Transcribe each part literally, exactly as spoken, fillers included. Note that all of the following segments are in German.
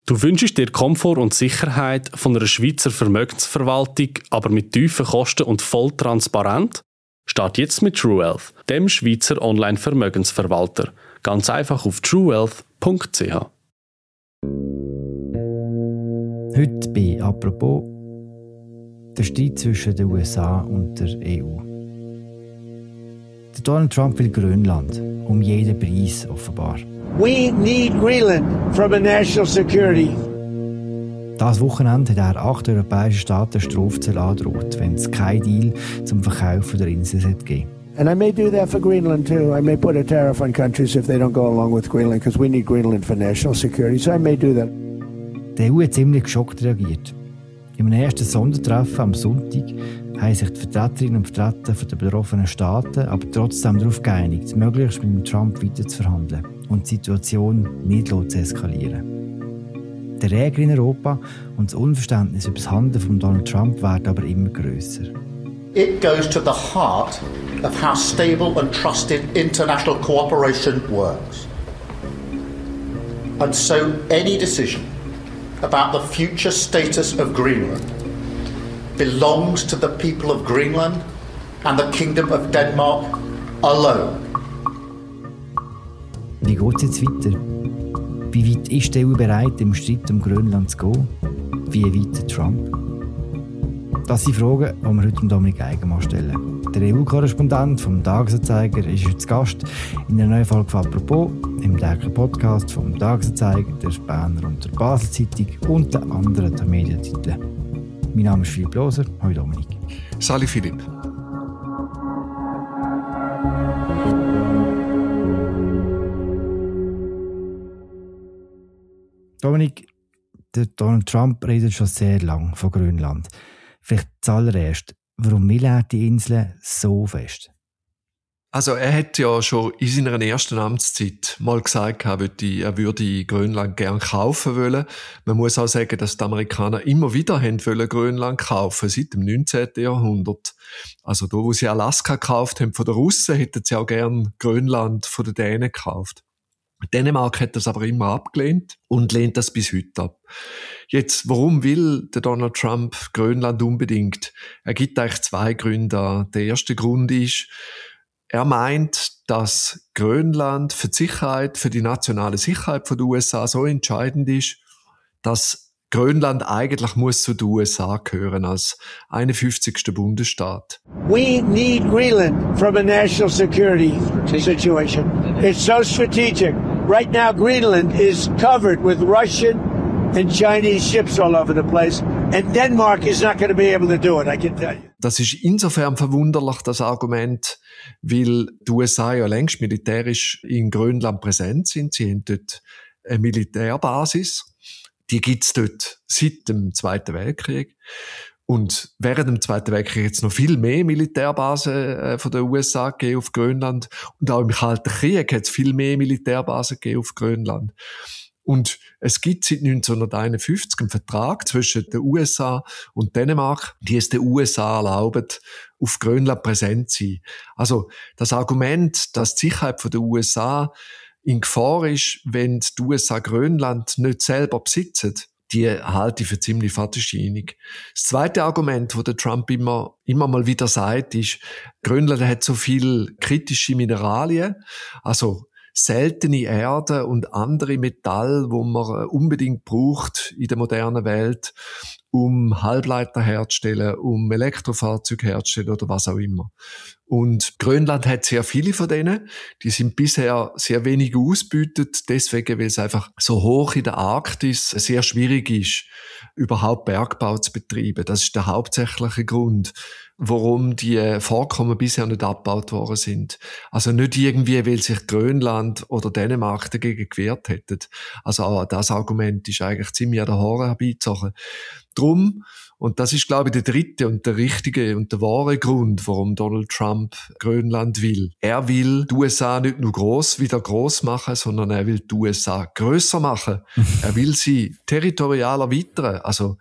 Du wünschst dir Komfort und Sicherheit von einer Schweizer Vermögensverwaltung, aber mit tiefen Kosten und voll transparent? Start jetzt mit TrueWealth, dem Schweizer Online-Vermögensverwalter. Ganz einfach auf true wealth punkt c h. Heute bei «Apropos» der Streit zwischen den U S A und der E U. Der Donald Trump will Grönland, um jeden Preis offenbar. We need Greenland from a national security. Das Wochenende hat er acht europäischen Staaten Strafzölle angedroht, wenn es keinen Deal zum Verkauf der Insel geben. And I may do that for Greenland too. I may put a tariff on countries if they don't go along with Greenland, because we need Greenland for national security. So I may do that. Die E U hat ziemlich geschockt reagiert. In einem ersten Sondertreffen am Sonntag haben sich die Vertreterinnen und Vertreter der betroffenen Staaten aber trotzdem darauf geeinigt, möglichst mit Trump weiter zu verhandeln und die Situation nicht zu eskalieren. Der Ärger in Europa und das Unverständnis über das Handeln von Donald Trump werden aber immer grösser. It goes to the heart of how stable and trusted international cooperation works. And so any decision about the future status of Greenland belongs to the people of Greenland and the Kingdom of Denmark alone. Wie geht es jetzt weiter? Wie weit ist die E U bereit, im Streit um Grönland zu gehen? Wie weit Trump? Das sind Fragen, die wir heute Dominik Eigenmann stellen. Der E U-Korrespondent vom Tagesanzeiger ist heute zu Gast in der neuen Folge von «Apropos», im täglichen Podcast vom Tagesanzeiger, der Berner und der Basel-Zeitung und den anderen Medientiteln. Mein Name ist Philipp Loser. Hallo Dominik. Salut Philipp. Dominik, der Donald Trump redet schon sehr lange von Grönland. Vielleicht zuallererst, warum will er die Insel so fest? Also er hat ja schon in seiner ersten Amtszeit mal gesagt, er würde Grönland gerne kaufen wollen. Man muss auch sagen, dass die Amerikaner immer wieder haben wollen Grönland kaufen, seit dem neunzehnten Jahrhundert. Also da, wo sie Alaska gekauft haben von den Russen, hätten sie auch gerne Grönland von den Dänen gekauft. Dänemark hat das aber immer abgelehnt und lehnt das bis heute ab. Jetzt, warum will der Donald Trump Grönland unbedingt? Er gibt eigentlich zwei Gründe an. Der erste Grund ist, er meint, dass Grönland für die Sicherheit, für die nationale Sicherheit der U S A so entscheidend ist, dass Grönland eigentlich muss zu den U S A gehören als einundfünfzigster Bundesstaat. We need Greenland from a national security situation. It's so strategic. Right now, Greenland is covered with Russian and Chinese ships all over the place, and Denmark is not going to be able to do it, I can tell you. Das ist insofern verwunderlich, das Argument, weil die U S A ja längst militärisch in Grönland präsent sind. Sie haben dort eine Militärbasis. Die gibt's dort seit dem Zweiten Weltkrieg. Und während dem Zweiten Weltkrieg jetzt noch viel mehr Militärbasen äh, von der U S A gegeben auf Grönland. Und auch im Kalten Krieg hat es viel mehr Militärbasen gegeben auf Grönland. Und es gibt seit neunzehnhunderteinundfünfzig einen Vertrag zwischen den U S A und Dänemark, die es den U S A erlauben, auf Grönland präsent zu sein. Also das Argument, dass die Sicherheit der U S A in Gefahr ist, wenn die U S A Grönland nicht selber besitzen, die halte ich für ziemlich fadenscheinig. Das zweite Argument, das der Trump immer, immer mal wieder sagt, ist, Grönland hat so viel kritische Mineralien, also seltene Erde und andere Metalle, wo man unbedingt braucht in der modernen Welt, um Halbleiter herzustellen, um Elektrofahrzeuge herzustellen oder was auch immer. Und Grönland hat sehr viele von denen. Die sind bisher sehr wenig ausgebeutet, deswegen, weil es einfach so hoch in der Arktis sehr schwierig ist, überhaupt Bergbau zu betreiben. Das ist der hauptsächliche Grund, warum die Vorkommen bisher nicht abgebaut worden sind. Also nicht irgendwie, weil sich Grönland oder Dänemark dagegen gewehrt hätten. Also auch das Argument ist eigentlich ziemlich an den Haaren herbeizogen. Drum, und das ist, glaube ich, der dritte und der richtige und der wahre Grund, warum Donald Trump Grönland will. Er will die U S A nicht nur gross wieder gross machen, sondern er will die U S A grösser machen. Er will sie territorial erweitern. Also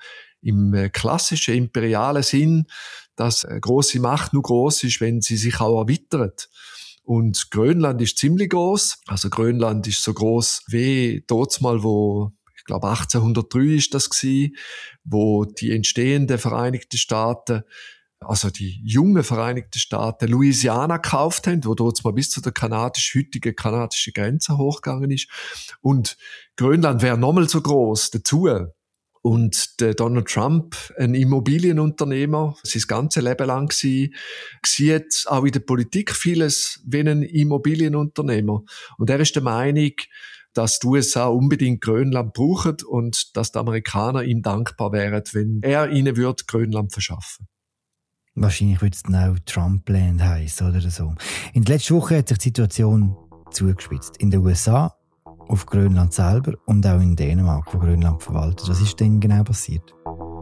im klassischen imperialen Sinn, dass eine grosse Macht nur gross ist, wenn sie sich auch erweitert. Und Grönland ist ziemlich gross. Also Grönland ist so gross wie dort mal, wo ich glaube achtzehnhundertdrei ist das gewesen, wo die entstehenden Vereinigten Staaten, also die jungen Vereinigten Staaten, Louisiana gekauft haben, wo dort mal bis zu der kanadisch, heutigen kanadischen Grenze hochgegangen ist. Und Grönland wäre nochmal so gross dazu. Und der Donald Trump, ein Immobilienunternehmer, sein ganzes Leben lang war, sieht auch in der Politik vieles wie ein Immobilienunternehmer. Und er ist der Meinung, dass die U S A unbedingt Grönland brauchen und dass die Amerikaner ihm dankbar wären, wenn er ihnen würde Grönland verschaffen. Wahrscheinlich würde es dann auch Trumpland heissen oder so. In der letzten Woche hat sich die Situation zugespitzt. In den U S A, auf Grönland selber und auch in Dänemark, wo Grönland verwaltet. Was ist denn genau passiert?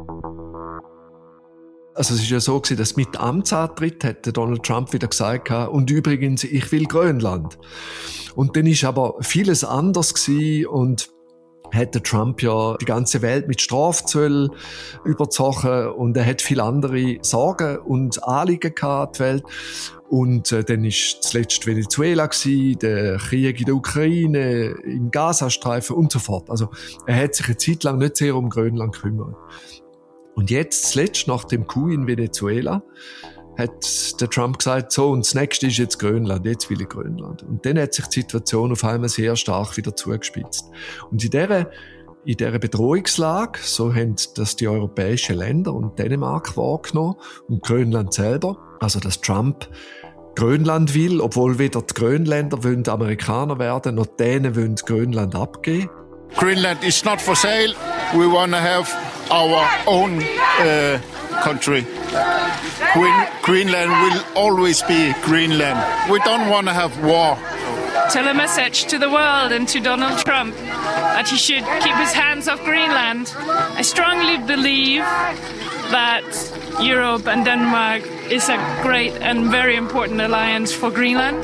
Also es ist ja so gewesen, dass mit Amtsantritt hat Donald Trump wieder gesagt, und übrigens, ich will Grönland. Und dann ist aber vieles anders gewesen und hat Trump ja die ganze Welt mit Strafzöllen überzogen und er hat viele andere Sorgen und Anliegen gehabt, die Welt. Und äh, dann ist zuletzt Venezuela gewesen, der Krieg in der Ukraine, im Gazastreifen und so fort. Also er hat sich eine Zeit lang nicht sehr um Grönland gekümmert. Und jetzt, zuletzt nach dem Coup in Venezuela, hat der Trump gesagt, so, und das nächste ist jetzt Grönland, jetzt will ich Grönland. Und dann hat sich die Situation auf einmal sehr stark wieder zugespitzt. Und in dieser, in dieser Bedrohungslage, so haben das die europäischen Länder und Dänemark wahrgenommen und Grönland selber, also dass Trump Grönland will, obwohl weder die Grönländer wollen Amerikaner werden, noch die Dänen wollen Grönland abgeben. Greenland is not for sale. We want to have our own uh, country. Green, Greenland will always be Greenland. We don't want to have war. Tell a message to the world and to Donald Trump that he should keep his hands off Greenland. I strongly believe that Europe and Denmark is a great and very important alliance for Greenland.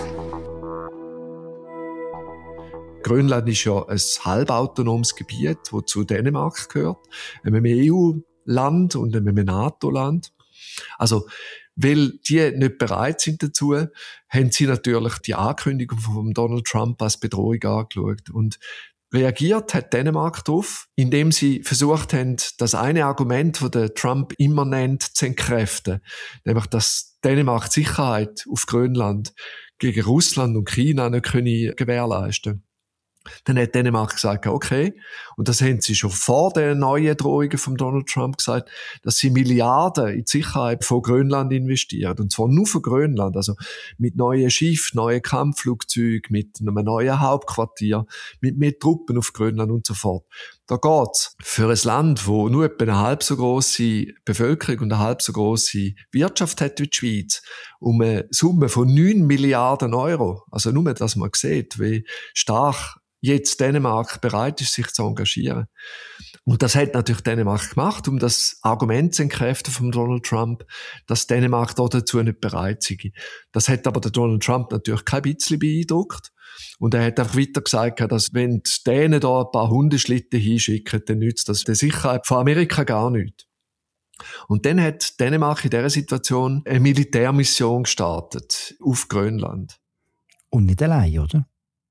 Grönland ist ja ein halbautonomes Gebiet, das zu Dänemark gehört, einem E U-Land und einem NATO-Land. Also, weil die nicht bereit sind dazu, haben sie natürlich die Ankündigung von Donald Trump als Bedrohung angeschaut. Und reagiert hat Dänemark darauf, indem sie versucht haben, das eine Argument, das der Trump immer nennt, zu entkräften. Nämlich, dass Dänemark die Sicherheit auf Grönland gegen Russland und China nicht gewährleisten können. Dann hat Dänemark gesagt, okay, und das haben sie schon vor den neuen Drohungen von Donald Trump gesagt, dass sie Milliarden in die Sicherheit von Grönland investieren. Und zwar nur für Grönland, also mit neuen Schiffen, neuen Kampfflugzeugen, mit einem neuen Hauptquartier, mit mehr Truppen auf Grönland und so fort. Da geht's für ein Land, wo nur etwa eine halb so grosse Bevölkerung und eine halb so grosse Wirtschaft hat wie die Schweiz, um eine Summe von neun Milliarden Euro. Also nur, dass man sieht, wie stark jetzt Dänemark bereit ist, sich zu engagieren. Und das hat natürlich Dänemark gemacht, um das Argument zu entkräften von Donald Trump, dass Dänemark da dazu nicht bereit sei. Das hat aber der Donald Trump natürlich kein bisschen beeindruckt. Und er hat einfach weiter gesagt, dass wenn die Dänen da ein paar Hundeschlitten hinschicken, dann nützt das der Sicherheit von Amerika gar nichts. Und dann hat Dänemark in dieser Situation eine Militärmission gestartet auf Grönland. Und nicht allein, oder?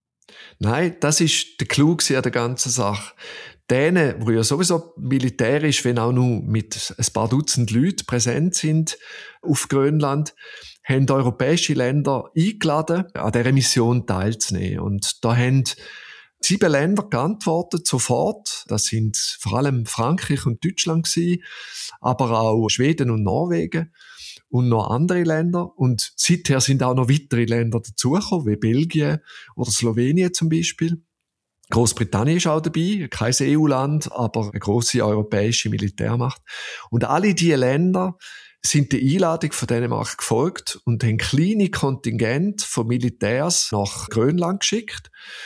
Nein, das ist der Clou an der ganzen Sache. Dänen, die ja sowieso militärisch, wenn auch nur mit ein paar Dutzend Leuten präsent sind auf Grönland, haben europäische Länder eingeladen, an dieser Mission teilzunehmen. Und da haben sieben Länder geantwortet, sofort. Das sind vor allem Frankreich und Deutschland gewesen, aber auch Schweden und Norwegen. Und noch andere Länder. Und seither sind auch noch weitere Länder dazugekommen, wie Belgien oder Slowenien zum Beispiel. Großbritannien ist auch dabei, kein E U-Land, aber eine grosse europäische Militärmacht. Und alle diese Länder sind der Einladung von Dänemark gefolgt und haben kleine Kontingente von Militärs nach Grönland geschickt,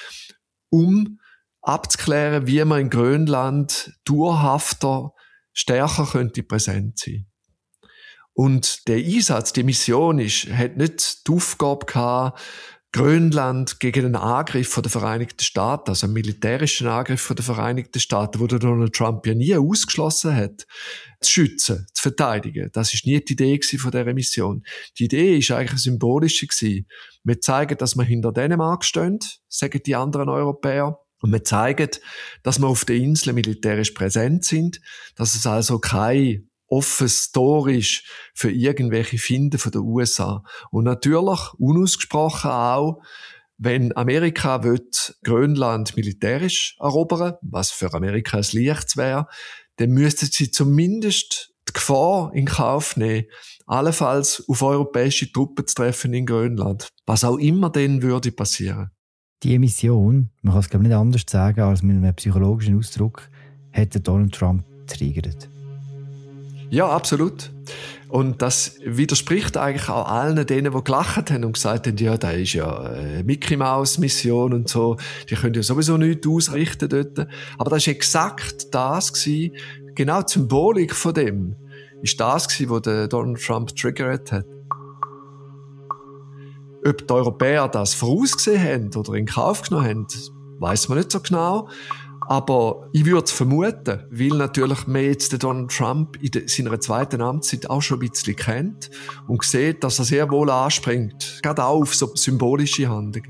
um abzuklären, wie man in Grönland dauerhafter, stärker könnte präsent sein. Und der Einsatz, die Mission ist, hat nicht die Aufgabe gehabt, Grönland gegen einen Angriff von den Vereinigten Staaten, also einen militärischen Angriff von den Vereinigten Staaten, wo der Donald Trump ja nie ausgeschlossen hat, zu schützen, zu verteidigen. Das ist nie die Idee von dieser Mission. Die Idee ist eigentlich eine symbolische gewesen. Wir zeigen, dass wir hinter Dänemark stehen, sagen die anderen Europäer. Und wir zeigen, dass wir auf der Insel militärisch präsent sind, dass es also kein offenes Tor ist für irgendwelche Finden von den U S A. Und natürlich, unausgesprochen auch, wenn Amerika will Grönland militärisch erobern, was für Amerika ein Leichtes wäre, dann müssten sie zumindest die Gefahr in Kauf nehmen, allenfalls auf europäische Truppen zu treffen in Grönland. Was auch immer dann würde passieren. Die Mission, man kann es glaube ich nicht anders sagen als mit einem psychologischen Ausdruck, hat Donald Trump triggert. Ja, absolut. Und das widerspricht eigentlich auch allen denen, die gelacht haben und gesagt haben, ja, da ist ja eine Mickey-Maus-Mission und so, die können ja sowieso nichts ausrichten dort. Aber das war exakt das gewesen, genau die Symbolik von dem, ist das gewesen, was der Donald Trump triggert hat. Ob die Europäer das vorausgesehen haben oder in Kauf genommen haben, weiss man nicht so genau. Aber ich würde es vermuten, weil natürlich man jetzt den Donald Trump in de, seiner zweiten Amtszeit auch schon ein bisschen kennt und sieht, dass er sehr wohl anspringt, gerade auch auf so symbolische Handlungen.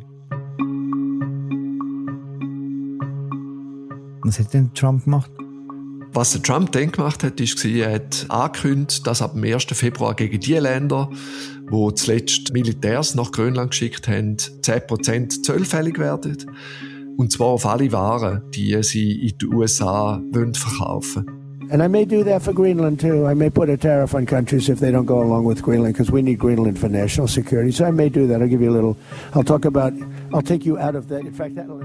Was hat denn Trump gemacht? Was der Trump dann gemacht hat, ist, er hat angekündigt, dass ab dem ersten Februar gegen die Länder, die zuletzt Militärs nach Grönland geschickt haben, zehn Prozent Zölle fällig werden. Und zwar auf alle Waren, die sie in die U S A verkaufen wollen. And I may do that for Greenland too. I may put a tariff on countries if they don't go along with Greenland, because we need Greenland for national security. So I may do that. I'll give you a little. I'll talk about. I'll take you out of that. In fact, that'll.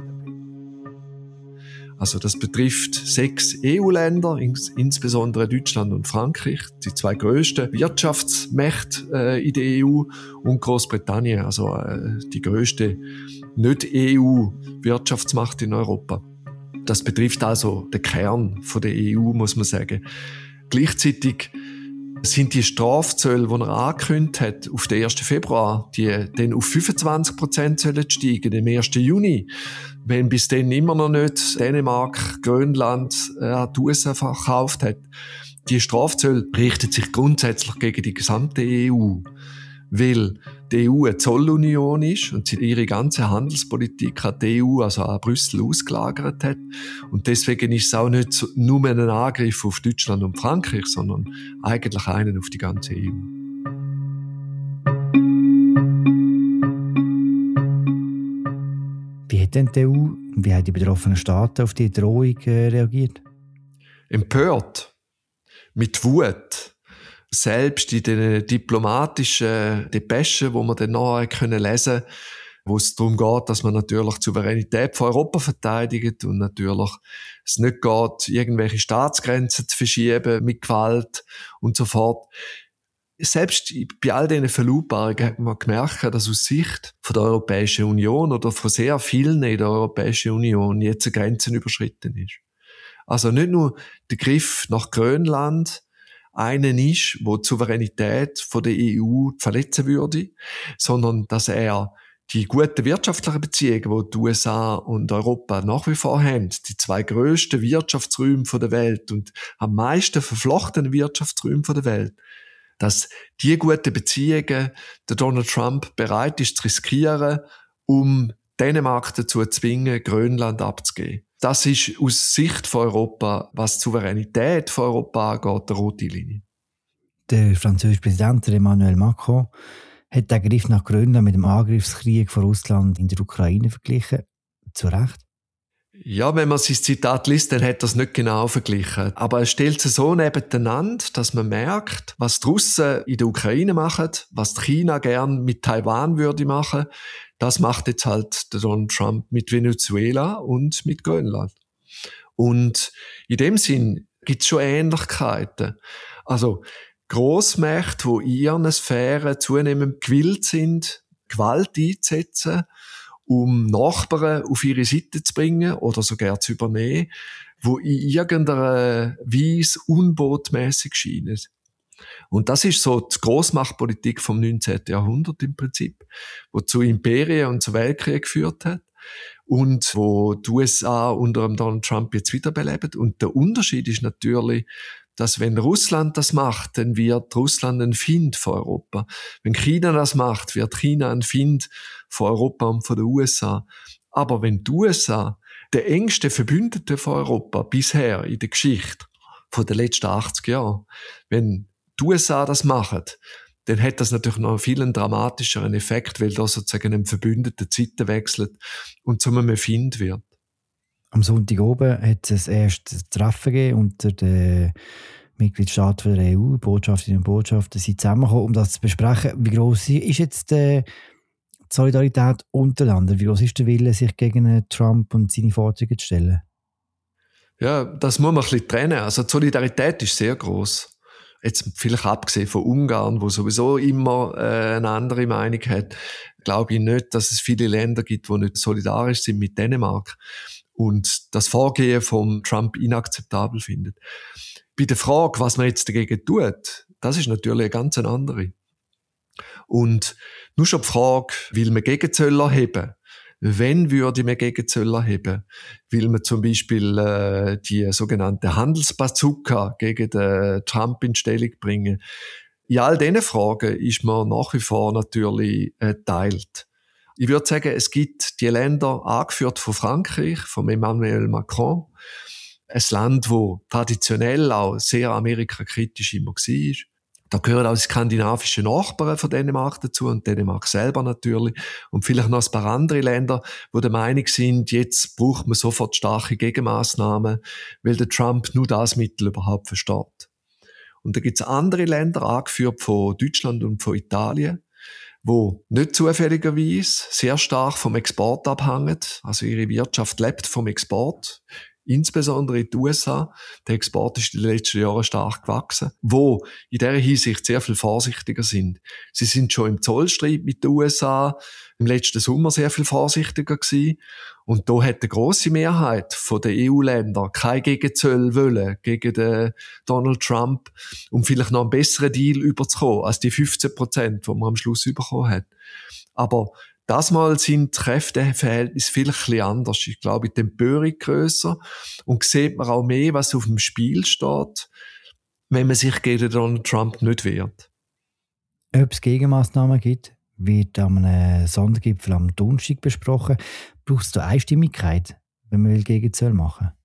Also das betrifft sechs E U-Länder, ins, insbesondere Deutschland und Frankreich, die zwei grössten Wirtschaftsmächte äh, in der E U, und Großbritannien, also äh, die grösste Nicht-E U-Wirtschaftsmacht in Europa. Das betrifft also den Kern von der E U, muss man sagen. Gleichzeitig sind die Strafzölle, die er angekündigt hat, auf den ersten Februar, die dann auf fünfundzwanzig Prozent sollen steigen, am ersten Juni. Wenn bis dann immer noch nicht Dänemark, Grönland äh, an die U S A verkauft hat. Die Strafzölle richten sich grundsätzlich gegen die gesamte E U. Weil die E U eine Zollunion ist und sie ihre ganze Handelspolitik an die E U, also an Brüssel, ausgelagert hat. Und deswegen ist es auch nicht so, nur ein Angriff auf Deutschland und Frankreich, sondern eigentlich einen auf die ganze E U. Wie hat denn die E U und wie haben die betroffenen Staaten auf die Drohung äh, reagiert? Empört. Mit Wut. Selbst in den diplomatischen Depeschen, wo man dann nachher können lesen, wo es darum geht, dass man natürlich die Souveränität von Europa verteidigt und natürlich es nicht geht, irgendwelche Staatsgrenzen zu verschieben mit Gewalt und so fort. Selbst bei all diesen Verlautbarungen hat man gemerkt, dass aus Sicht von der Europäischen Union oder von sehr vielen in der Europäischen Union jetzt eine Grenze überschritten ist. Also nicht nur der Griff nach Grönland einen ist, wo die Souveränität von der E U verletzen würde, sondern dass er die guten wirtschaftlichen Beziehungen, die die U S A und Europa nach wie vor haben, die zwei grössten Wirtschaftsräume der Welt und am meisten verflochtenen Wirtschaftsräume der Welt, dass die guten Beziehungen der Donald Trump bereit ist zu riskieren, um Dänemark dazu zu zwingen, Grönland abzugeben. Das ist aus Sicht von Europa, was die Souveränität von Europa angeht, die rote Linie. Der französische Präsident Emmanuel Macron hat den Griff nach Grönland mit dem Angriffskrieg von Russland in der Ukraine verglichen. Zu Recht? Ja, wenn man sein Zitat liest, dann hat er es nicht genau verglichen. Aber er stellt es so nebeneinander, dass man merkt, was die Russen in der Ukraine machen, was China gern mit Taiwan würde machen. Das macht jetzt halt der Donald Trump mit Venezuela und mit Grönland. Und in dem Sinn gibt es schon Ähnlichkeiten. Also Grossmächte, die in ihren Sphären zunehmend gewillt sind, Gewalt einzusetzen, um Nachbarn auf ihre Seite zu bringen oder sogar zu übernehmen, die in irgendeiner Weise unbotmässig scheinen. Und das ist so die Grossmachtpolitik vom neunzehnten Jahrhundert im Prinzip, wo zu Imperien und zu Weltkrieg geführt hat und wo die U S A unter dem Donald Trump jetzt wiederbelebt. Und der Unterschied ist natürlich, dass wenn Russland das macht, dann wird Russland ein Feind von Europa. Wenn China das macht, wird China ein Feind von Europa und von den U S A. Aber wenn die U S A der engste Verbündete von Europa bisher in der Geschichte von den letzten achtzig Jahren. Wenn die U S A das machen, dann hat das natürlich noch einen viel dramatischeren Effekt, weil da sozusagen ein Verbündeter Zeiten wechselt und zu einem Feind wird. Am Sonntag oben hat es ein erstes Treffen gegeben unter den Mitgliedstaaten der E U, Botschafterinnen und Botschafter sind zusammengekommen, um das zu besprechen. Wie gross ist jetzt die Solidarität untereinander? Wie gross ist der Wille, sich gegen Trump und seine Forderungen zu stellen? Ja, das muss man ein bisschen trennen. Also die Solidarität ist sehr gross. Jetzt vielleicht abgesehen von Ungarn, wo sowieso immer äh, eine andere Meinung hat, glaube ich nicht, dass es viele Länder gibt, die nicht solidarisch sind mit Dänemark und das Vorgehen von Trump inakzeptabel findet. Bei der Frage, was man jetzt dagegen tut, das ist natürlich eine ganz andere. Und nur schon die Frage, will man Gegenzölle erheben? Wenn würde man Gegenzölle erheben? Will man zum Beispiel äh, die sogenannte Handelsbazooka gegen den Trump in Stellung bringen? In all diesen Fragen ist man nach wie vor natürlich äh, teilt. Ich würde sagen, es gibt die Länder, angeführt von Frankreich, von Emmanuel Macron, ein Land, das traditionell auch sehr amerikakritisch immer war. Da gehören auch die skandinavischen Nachbarn von Dänemark dazu und Dänemark selber natürlich. Und vielleicht noch ein paar andere Länder, die der Meinung sind, jetzt braucht man sofort starke Gegenmaßnahmen, weil der Trump nur das Mittel überhaupt versteht. Und da gibt es andere Länder, angeführt von Deutschland und von Italien, wo nicht zufälligerweise sehr stark vom Export abhängen. Also ihre Wirtschaft lebt vom Export. Insbesondere in den U S A. Der Export ist in den letzten Jahren stark gewachsen. Wo in dieser Hinsicht sehr viel vorsichtiger sind. Sie sind schon im Zollstreit mit den U S A im letzten Sommer sehr viel vorsichtiger gewesen. Und da hat eine grosse Mehrheit der E U-Länder keine Gegenzölle wollen gegen den Donald Trump, um vielleicht noch einen besseren Deal überzukommen als die fünfzehn Prozent, die man am Schluss bekommen hat. Aber das Mal sind die Kräfteverhältnisse vielleicht ein bisschen anders. Ich glaube, die Empörung grösser und sieht man auch mehr, was auf dem Spiel steht, wenn man sich gegen Donald Trump nicht wehrt. Ob es Gegenmaßnahmen gibt, wird am einem Sondergipfel am Donnerstag besprochen. Braucht es da Einstimmigkeit, wenn man Gegenzölle machen will?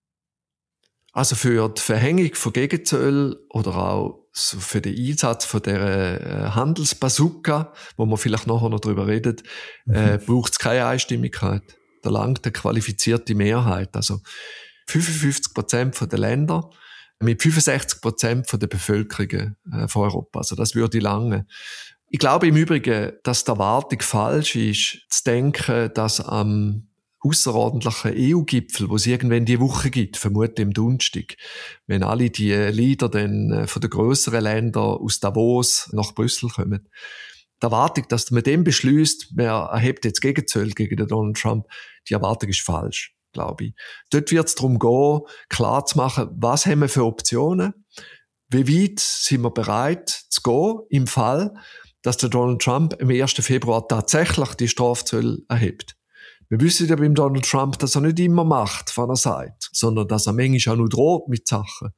Also für die Verhängung von Gegenzöllen oder auch für den Einsatz von der Handelsbazooka, wo wir vielleicht nachher noch drüber reden, mhm. äh, braucht es keine Einstimmigkeit. Da langt eine qualifizierte Mehrheit. Also fünfundfünfzig Prozent der Länder mit fünfundsechzig Prozent der Bevölkerung äh, von Europa. Also das würde lange. Ich glaube im Übrigen, dass die Erwartung falsch ist, zu denken, dass am außerordentlichen E U-Gipfel, wo es irgendwann die Woche gibt, vermutlich am Donnerstag, wenn alle die Leader dann von den grösseren Ländern aus Davos nach Brüssel kommen. Die Erwartung, dass man dem beschließt, man erhebt jetzt Gegenzölle gegen den Donald Trump, die Erwartung ist falsch, glaube ich. Dort wird es darum gehen, klar zu machen, was haben wir für Optionen, wie weit sind wir bereit zu gehen im Fall, dass der Donald Trump am ersten Februar tatsächlich die Strafzölle erhebt. Wir wissen ja beim Donald Trump, dass er nicht immer macht, was er sagt, sondern dass er manchmal auch nur droht mit Sachen.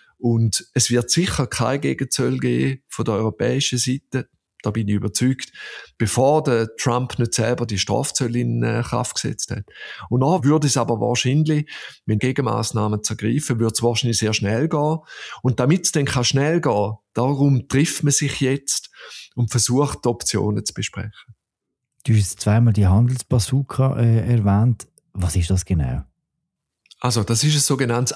Und es wird sicher keine Gegenzölle geben von der europäischen Seite, da bin ich überzeugt, bevor der Trump nicht selber die Strafzölle in Kraft gesetzt hat. Und dann würde es aber wahrscheinlich, wenn Gegenmaßnahmen zu ergreifen, würde es wahrscheinlich sehr schnell gehen. Und damit es dann kann schnell gehen, darum trifft man sich jetzt und versucht, die Optionen zu besprechen. Du hast jetzt zweimal die Handelsbazooka äh, erwähnt. Was ist das genau? Also, das ist ein sogenanntes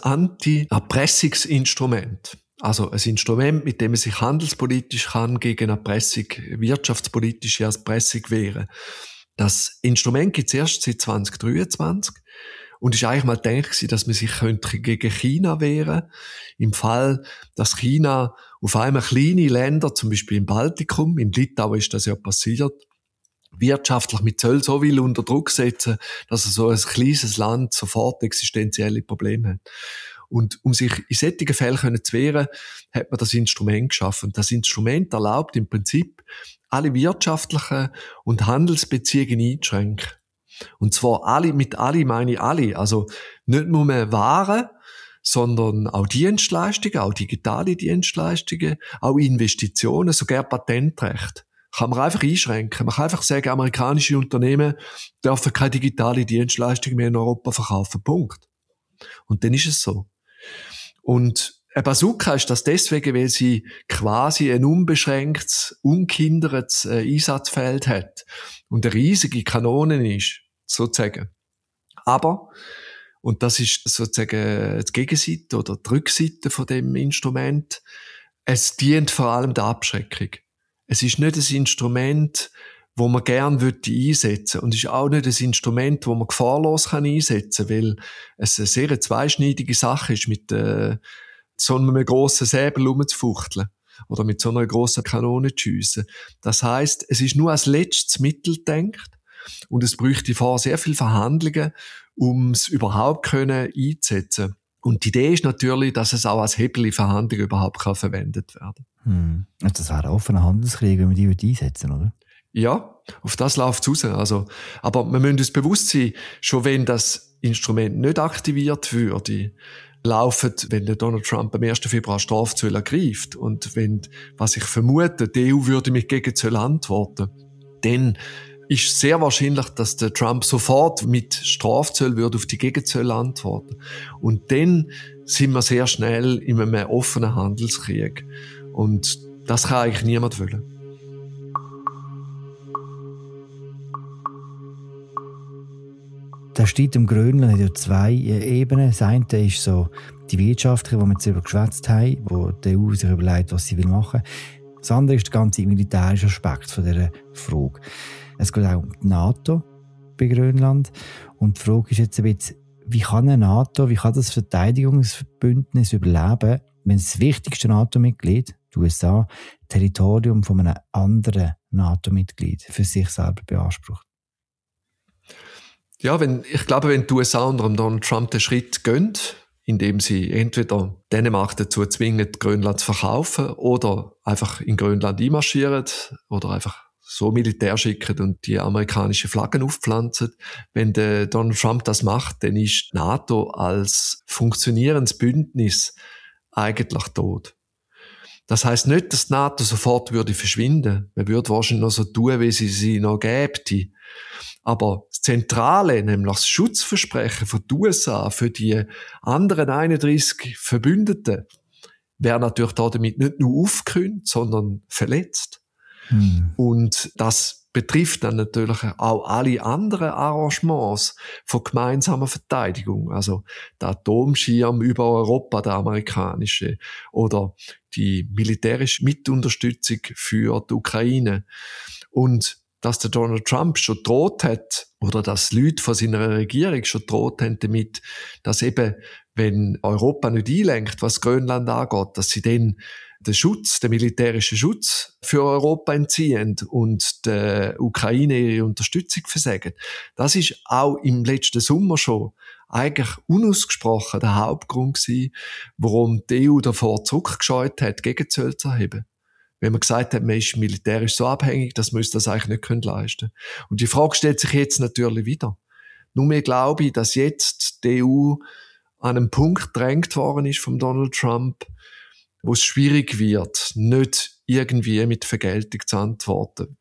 Anti-Erpressungsinstrument. Also, ein Instrument, mit dem man sich handelspolitisch kann gegen Erpressung, wirtschaftspolitische Erpressung wehren. Das Instrument gibt es erst seit zwanzig dreiundzwanzig und ist eigentlich mal gedacht, dass man sich könnte gegen China wehren könnte. Im Fall, dass China auf einmal kleine Länder, zum Beispiel im Baltikum, in Litauen ist das ja passiert, wirtschaftlich mit Zöll so will unter Druck setzen, dass er so ein kleines Land sofort existenzielle Probleme hat. Und um sich in solchen Fällen zu wehren, hat man das Instrument geschaffen. Und das Instrument erlaubt im Prinzip, alle wirtschaftlichen und Handelsbeziehungen einzuschränken. Und zwar alle, mit alle meine ich alle. Also nicht nur Waren, sondern auch Dienstleistungen, auch digitale Dienstleistungen, auch Investitionen, sogar Patentrecht. kann man einfach einschränken. Man kann einfach sagen, amerikanische Unternehmen dürfen keine digitale Dienstleistung mehr in Europa verkaufen. Punkt. Und dann ist es so. Und eine Bazooka ist das deswegen, weil sie quasi ein unbeschränktes, unkindertes äh, Einsatzfeld hat und eine riesige Kanone ist, sozusagen. Aber, und das ist sozusagen die Gegenseite oder die Rückseite von dem Instrument, es dient vor allem der Abschreckung. Es ist nicht ein Instrument, wo man gerne einsetzen würde. Und es ist auch nicht ein Instrument, wo man gefahrlos einsetzen kann, weil es eine sehr zweischneidige Sache ist, mit äh, so einem grossen Säbel rumzufuchteln oder mit so einer grossen Kanone zu schiessen. Das heisst, es ist nur als letztes Mittel gedacht und es bräuchte vor sehr viele Verhandlungen, um es überhaupt können einzusetzen. Und die Idee ist natürlich, dass es auch als Hebel in Verhandlungen überhaupt kann verwendet werden kann. Hm. Das wäre ein offener Handelskrieg, wenn wir die einsetzen, oder? Ja, auf das läuft es raus. Also, aber wir müssen uns bewusst sein, schon wenn das Instrument nicht aktiviert würde, laufen, wenn der Donald Trump am ersten Februar Strafzölle ergreift und wenn, was ich vermute, die E U würde mit Gegenzölle antworten, dann ist sehr wahrscheinlich, dass der Trump sofort mit Strafzölle würde auf die Gegenzölle antworten. Und dann sind wir sehr schnell in einem offenen Handelskrieg. Und das kann eigentlich niemand wollen. Der Streit um Grönland hat ja zwei Ebenen. Das eine ist so die wirtschaftliche, wo wir jetzt darüber geschwätzt haben, wo die E U sich überlegt, was sie machen will. Das andere ist der ganze militärische Aspekt von dieser Frage. Es geht auch um die NATO bei Grönland. Und die Frage ist jetzt ein bisschen, wie kann eine NATO, wie kann das Verteidigungsbündnis überleben, wenn das wichtigste NATO-Mitglied, die U S A, Territorium von einem anderen NATO-Mitglied für sich selber beansprucht? Ja, wenn, ich glaube, wenn die U S A unter Donald Trump den Schritt gehen, indem sie entweder Dänemark dazu zwingen, Grönland zu verkaufen oder einfach in Grönland einmarschieren oder einfach so Militär schicken und die amerikanischen Flaggen aufpflanzen. Wenn der Donald Trump das macht, dann ist die NATO als funktionierendes Bündnis eigentlich tot. Das heisst nicht, dass die NATO sofort würde verschwinden. Man würde wahrscheinlich noch so tun, wie sie sie noch gäbe. Aber das Zentrale, nämlich das Schutzversprechen von den U S A für die anderen einunddreissig Verbündeten, wäre natürlich damit nicht nur aufgekündigt, sondern verletzt. Hm. Und das betrifft dann natürlich auch alle anderen Arrangements von gemeinsamer Verteidigung. Also der Atomschirm über Europa, der amerikanische, oder die militärische Mitunterstützung für die Ukraine. Und dass der Donald Trump schon droht hat, oder dass Leute von seiner Regierung schon droht haben damit, dass eben, wenn Europa nicht einlenkt, was Grönland angeht, dass sie dann den Schutz, den militärischen Schutz für Europa entziehen und der Ukraine ihre Unterstützung versagen. Das ist auch im letzten Sommer schon eigentlich unausgesprochen der Hauptgrund gewesen, warum die E U davor zurückgescheut hat, Gegenzölle zu erheben. Wenn man gesagt hat, man ist militärisch so abhängig, dass man uns das eigentlich nicht leisten können. Und die Frage stellt sich jetzt natürlich wieder. Nur mehr glaube ich, dass jetzt die E U an einen Punkt gedrängt worden ist von Donald Trump, wo es schwierig wird, nicht irgendwie mit Vergeltung zu antworten.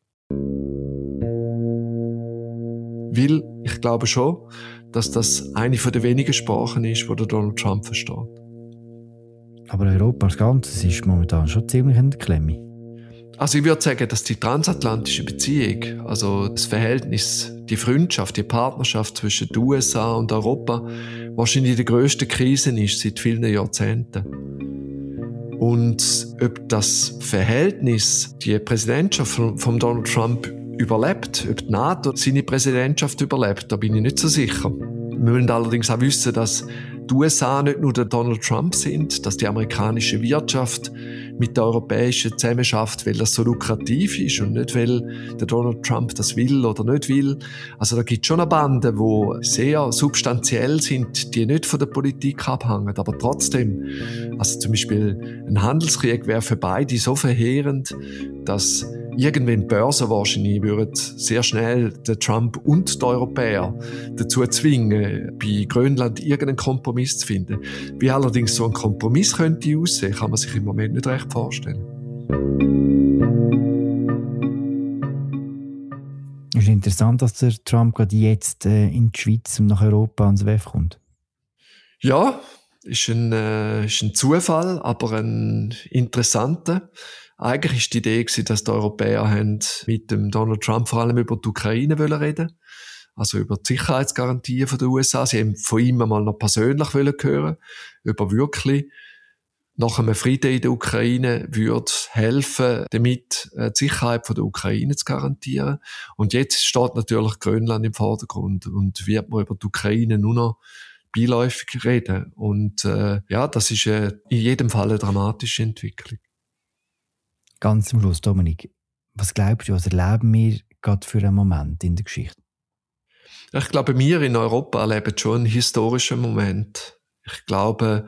Weil ich glaube schon, dass das eine von den wenigen Sprachen ist, die der Donald Trump versteht. Aber Europa als Ganzes ist momentan schon ziemlich in der Klemme. Also ich würde sagen, dass die transatlantische Beziehung, also das Verhältnis, die Freundschaft, die Partnerschaft zwischen den U S A und Europa wahrscheinlich die grösste Krise ist seit vielen Jahrzehnten. Und ob das Verhältnis, die Präsidentschaft von, von Donald Trump überlebt, ob die NATO seine Präsidentschaft überlebt, da bin ich nicht so sicher. Wir müssen allerdings auch wissen, dass die U S A nicht nur der Donald Trump sind, dass die amerikanische Wirtschaft mit der europäischen zusammenarbeitet, weil das so lukrativ ist und nicht, weil der Donald Trump das will oder nicht will. Also da gibt es schon eine Bande, die sehr substanziell sind, die nicht von der Politik abhängen, aber trotzdem, also zum Beispiel ein Handelskrieg wäre für beide so verheerend, dass irgendwann die Börse wahrscheinlich würden sehr schnell den Trump und die Europäer dazu zwingen, bei Grönland irgendeinen Kompromiss zu finden. Wie allerdings so ein Kompromiss könnte aussehen, kann man sich im Moment nicht recht vorstellen. Es ist interessant, dass der Trump gerade jetzt äh, in die Schweiz und nach Europa ans W E F kommt. Ja, ist ein, äh, ist ein Zufall, aber ein interessanter. Eigentlich war die Idee, dass die Europäer haben mit dem Donald Trump vor allem über die Ukraine reden wollten. Also über die Sicherheitsgarantien der U S A. Sie haben von ihm einmal noch persönlich hören, über wirklich nach einem Frieden in der Ukraine würde helfen, damit die Sicherheit der Ukraine zu garantieren. Und jetzt steht natürlich Grönland im Vordergrund und wird man über die Ukraine nur noch beiläufig reden. Und äh, ja, das ist äh, in jedem Fall eine dramatische Entwicklung. Ganz zum Schluss, Dominik, was glaubst du, was erleben wir gerade für einen Moment in der Geschichte? Ich glaube, wir in Europa erleben schon einen historischen Moment. Ich glaube,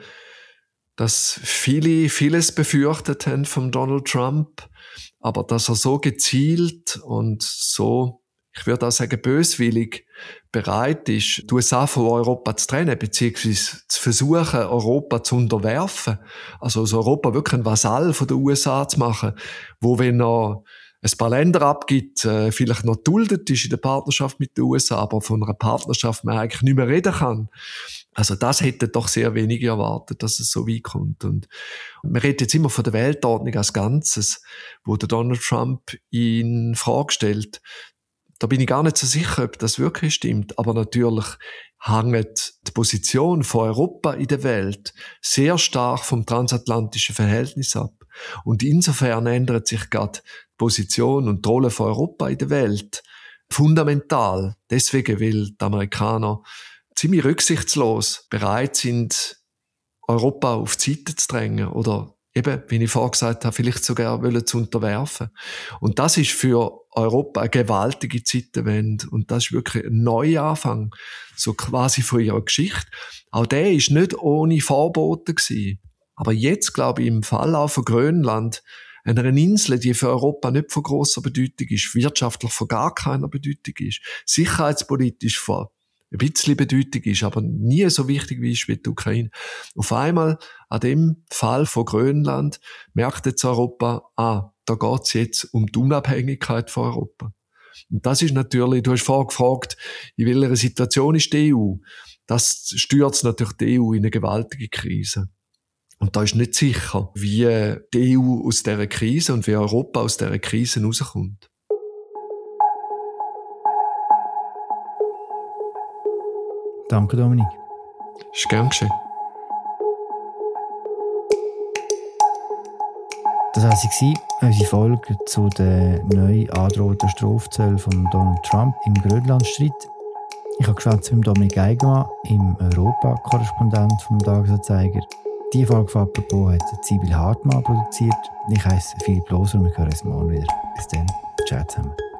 dass viele vieles befürchtet haben von Donald Trump, aber dass er so gezielt und so, ich würde auch sagen, böswillig bereit ist, die U S A von Europa zu trennen, beziehungsweise zu versuchen, Europa zu unterwerfen. Also aus Europa wirklich ein Vasall von der U S A zu machen, wo, wenn er ein paar Länder abgibt, äh, vielleicht noch duldet ist in der Partnerschaft mit den U S A, aber von einer Partnerschaft man eigentlich nicht mehr reden kann. Also das hätte doch sehr wenige erwartet, dass es so weit kommt. Und man redet jetzt immer von der Weltordnung als Ganzes, wo der Donald Trump in Frage stellt. Da bin ich gar nicht so sicher, ob das wirklich stimmt. Aber natürlich hängt die Position von Europa in der Welt sehr stark vom transatlantischen Verhältnis ab. Und insofern ändert sich gerade die Position und die Rolle von Europa in der Welt fundamental. Deswegen, weil die Amerikaner ziemlich rücksichtslos bereit sind, Europa auf die Seite zu drängen oder eben, wie ich vorhin gesagt habe, vielleicht sogar wollen zu unterwerfen. Und das ist für Europa eine gewaltige Zeitenwende. Und das ist wirklich ein Neuanfang, so quasi von ihrer Geschichte. Auch der ist nicht ohne Vorboten gewesen. Aber jetzt, glaube ich, im Fall auch von Grönland, einer Insel, die für Europa nicht von grosser Bedeutung ist, wirtschaftlich von gar keiner Bedeutung ist, sicherheitspolitisch von ein bisschen Bedeutung ist, aber nie so wichtig wie ist wie die Ukraine. Auf einmal, an dem Fall von Grönland, merkt jetzt Europa, ah, da geht's jetzt um die Unabhängigkeit von Europa. Und das ist natürlich, du hast vorhin gefragt, in welcher Situation ist die E U? Das stürzt natürlich die E U in eine gewaltige Krise. Und da ist nicht sicher, wie die E U aus dieser Krise und wie Europa aus dieser Krise rauskommt. Danke, Dominik. Ist gern geschehen. Das war sie, unsere Folge zu den neu angedrohten Strafzöllen von Donald Trump im Grönlandstreit. Ich habe geschwätzt mit Dominik Eigenmann, im Europa-Korrespondent vom Tagesanzeiger. Die Folge von «Apropos» hat Sibyl Hartmann produziert. Ich heiße Philipp Loser und wir hören uns morgen wieder. Bis dann. Ciao zusammen.